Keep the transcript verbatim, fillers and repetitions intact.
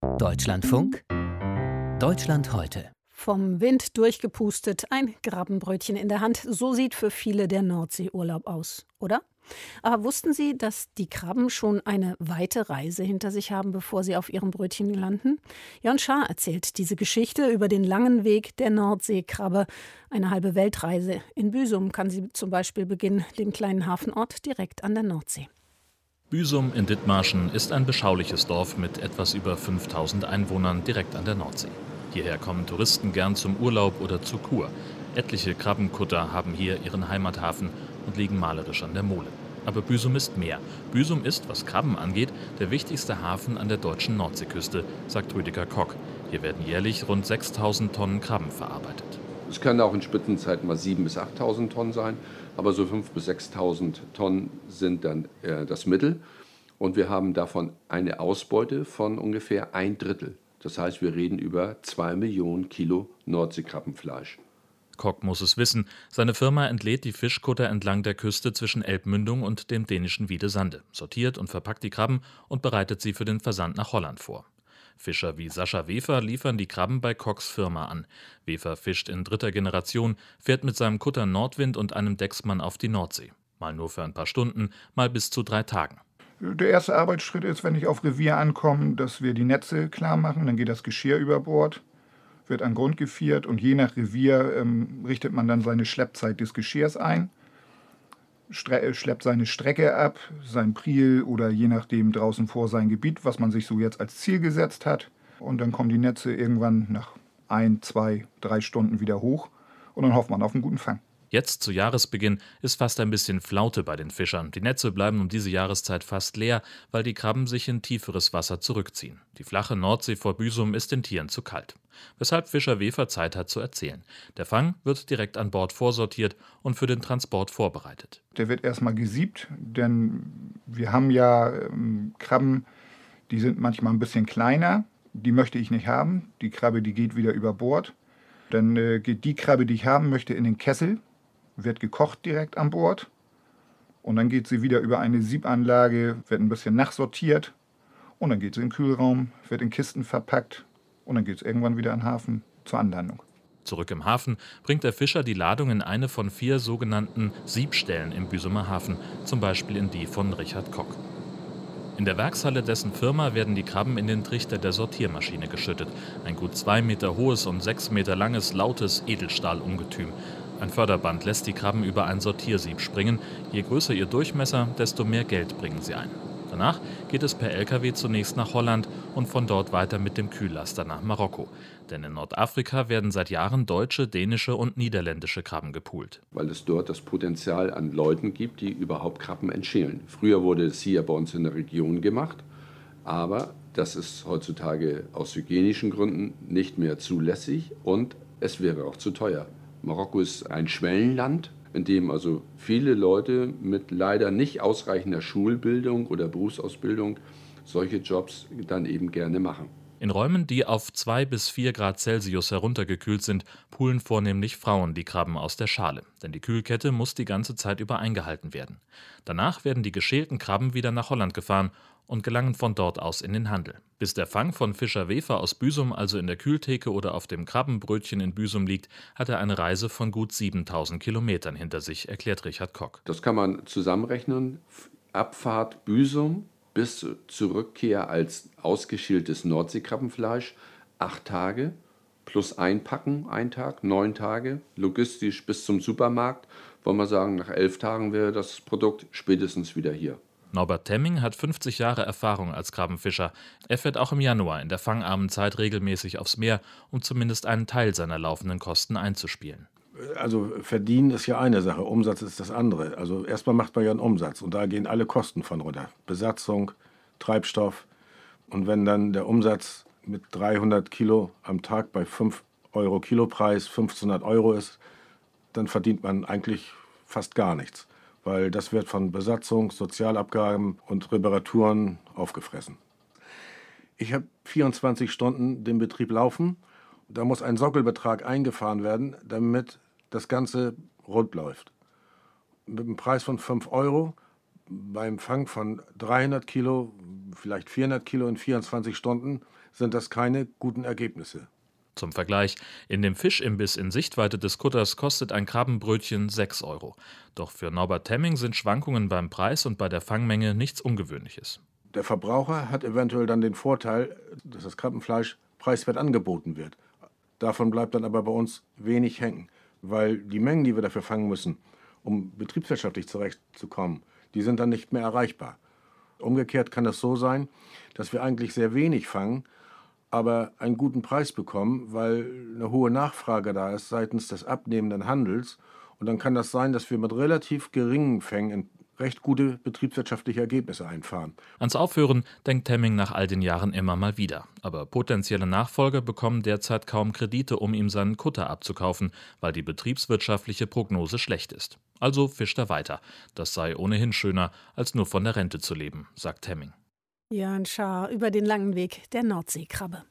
Deutschlandfunk Deutschland heute. Vom Wind durchgepustet, ein Krabbenbrötchen in der Hand. So sieht für viele der Nordseeurlaub aus, oder? Aber wussten Sie, dass die Krabben schon eine weite Reise hinter sich haben, bevor sie auf ihrem Brötchen landen? Jon Schaar erzählt diese Geschichte über den langen Weg der Nordseekrabbe. Eine halbe Weltreise. In Büsum kann sie zum Beispiel beginnen, dem kleinen Hafenort direkt an der Nordsee. Büsum in Dithmarschen ist ein beschauliches Dorf mit etwas über fünftausend Einwohnern direkt an der Nordsee. Hierher kommen Touristen gern zum Urlaub oder zur Kur. Etliche Krabbenkutter haben hier ihren Heimathafen und liegen malerisch an der Mole. Aber Büsum ist mehr. Büsum ist, was Krabben angeht, der wichtigste Hafen an der deutschen Nordseeküste, sagt Rüdiger Kock. Hier werden jährlich rund sechstausend Tonnen Krabben verarbeitet. Es können auch in Spitzenzeiten mal siebentausend bis achttausend Tonnen sein, aber so fünftausend bis sechstausend Tonnen sind dann äh, das Mittel. Und wir haben davon eine Ausbeute von ungefähr ein Drittel. Das heißt, wir reden über zwei Millionen Kilo Nordseekrabbenfleisch. Kock muss es wissen, seine Firma entlädt die Fischkutter entlang der Küste zwischen Elbmündung und dem dänischen Wiedesande, sortiert und verpackt die Krabben und bereitet sie für den Versand nach Holland vor. Fischer wie Sascha Wefer liefern die Krabben bei Kocks Firma an. Wefer fischt in dritter Generation, fährt mit seinem Kutter Nordwind und einem Decksmann auf die Nordsee. Mal nur für ein paar Stunden, mal bis zu drei Tagen. Der erste Arbeitsschritt ist, wenn ich auf Revier ankomme, dass wir die Netze klar machen. Dann geht das Geschirr über Bord, wird an Grund gefiert und je nach Revier ähm, richtet man dann seine Schleppzeit des Geschirrs ein, stre- schleppt seine Strecke ab, sein Priel oder je nachdem draußen vor sein Gebiet, was man sich so jetzt als Ziel gesetzt hat. Und dann kommen die Netze irgendwann nach ein, zwei, drei Stunden wieder hoch und dann hofft man auf einen guten Fang. Jetzt, zu Jahresbeginn, ist fast ein bisschen Flaute bei den Fischern. Die Netze bleiben um diese Jahreszeit fast leer, weil die Krabben sich in tieferes Wasser zurückziehen. Die flache Nordsee vor Büsum ist den Tieren zu kalt. Weshalb Fischer Wefer Zeit hat zu erzählen. Der Fang wird direkt an Bord vorsortiert und für den Transport vorbereitet. Der wird erstmal gesiebt, denn wir haben ja ähm, Krabben, die sind manchmal ein bisschen kleiner. Die möchte ich nicht haben. Die Krabbe, die geht wieder über Bord. Dann äh, geht die Krabbe, die ich haben möchte, in den Kessel. Wird gekocht direkt an Bord und dann geht sie wieder über eine Siebanlage, wird ein bisschen nachsortiert und dann geht sie in den Kühlraum, wird in Kisten verpackt und dann geht es irgendwann wieder in den Hafen zur Anlandung. Zurück im Hafen bringt der Fischer die Ladung in eine von vier sogenannten Siebstellen im Büsumer Hafen, zum Beispiel in die von Richard Kock. In der Werkshalle dessen Firma werden die Krabben in den Trichter der Sortiermaschine geschüttet. Ein gut zwei Meter hohes und sechs Meter langes, lautes Edelstahlungetüm. Ein Förderband lässt die Krabben über ein Sortiersieb springen. Je größer ihr Durchmesser, desto mehr Geld bringen sie ein. Danach geht es per L K W zunächst nach Holland und von dort weiter mit dem Kühllaster nach Marokko. Denn in Nordafrika werden seit Jahren deutsche, dänische und niederländische Krabben gepoolt. Weil es dort das Potenzial an Leuten gibt, die überhaupt Krabben entschälen. Früher wurde es hier bei uns in der Region gemacht, aber das ist heutzutage aus hygienischen Gründen nicht mehr zulässig und es wäre auch zu teuer. Marokko ist ein Schwellenland, in dem also viele Leute mit leider nicht ausreichender Schulbildung oder Berufsausbildung solche Jobs dann eben gerne machen. In Räumen, die auf zwei bis vier Grad Celsius heruntergekühlt sind, poolen vornehmlich Frauen die Krabben aus der Schale. Denn die Kühlkette muss die ganze Zeit über eingehalten werden. Danach werden die geschälten Krabben wieder nach Holland gefahren und gelangen von dort aus in den Handel. Bis der Fang von Fischer Wefer aus Büsum also in der Kühltheke oder auf dem Krabbenbrötchen in Büsum liegt, hat er eine Reise von gut siebentausend Kilometern hinter sich, erklärt Richard Kock. Das kann man zusammenrechnen. Abfahrt Büsum bis zur Rückkehr als ausgeschältes Nordseekrabbenfleisch, acht Tage, plus einpacken, ein Tag, neun Tage, logistisch bis zum Supermarkt. Wollen wir sagen, nach elf Tagen wäre das Produkt spätestens wieder hier. Norbert Temming hat fünfzig Jahre Erfahrung als Krabbenfischer. Er fährt auch im Januar in der fangarmen Zeit regelmäßig aufs Meer, um zumindest einen Teil seiner laufenden Kosten einzuspielen. Also verdienen ist ja eine Sache, Umsatz ist das andere. Also erstmal macht man ja einen Umsatz und da gehen alle Kosten von runter. Besatzung, Treibstoff und wenn dann der Umsatz mit dreihundert Kilo am Tag bei fünf Euro Kilopreis fünfzehnhundert Euro ist, dann verdient man eigentlich fast gar nichts. Weil das wird von Besatzung, Sozialabgaben und Reparaturen aufgefressen. Ich habe vierundzwanzig Stunden den Betrieb laufen. Da muss ein Sockelbetrag eingefahren werden, damit das Ganze rund läuft. Mit einem Preis von fünf Euro, beim Fang von dreihundert Kilo vielleicht vierhundert Kilo in vierundzwanzig Stunden, sind das keine guten Ergebnisse. Zum Vergleich, in dem Fischimbiss in Sichtweite des Kutters kostet ein Krabbenbrötchen sechs Euro. Doch für Norbert Temming sind Schwankungen beim Preis und bei der Fangmenge nichts Ungewöhnliches. Der Verbraucher hat eventuell dann den Vorteil, dass das Krabbenfleisch preiswert angeboten wird. Davon bleibt dann aber bei uns wenig hängen, weil die Mengen, die wir dafür fangen müssen, um betriebswirtschaftlich zurechtzukommen, die sind dann nicht mehr erreichbar. Umgekehrt kann es so sein, dass wir eigentlich sehr wenig fangen, aber einen guten Preis bekommen, weil eine hohe Nachfrage da ist seitens des abnehmenden Handels. Und dann kann das sein, dass wir mit relativ geringen Fängen recht gute betriebswirtschaftliche Ergebnisse einfahren. Ans Aufhören denkt Temming nach all den Jahren immer mal wieder. Aber potenzielle Nachfolger bekommen derzeit kaum Kredite, um ihm seinen Kutter abzukaufen, weil die betriebswirtschaftliche Prognose schlecht ist. Also fischt er weiter. Das sei ohnehin schöner, als nur von der Rente zu leben, sagt Temming. Jörn Schaar über den langen Weg der Nordseekrabbe.